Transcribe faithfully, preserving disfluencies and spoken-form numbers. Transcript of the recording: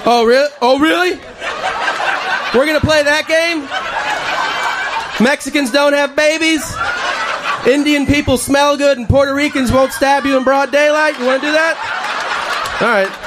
Oh, really? Oh, really? We're going to play that game? Mexicans don't have babies? Indian people smell good and Puerto Ricans won't stab you in broad daylight? You want to do that? All right.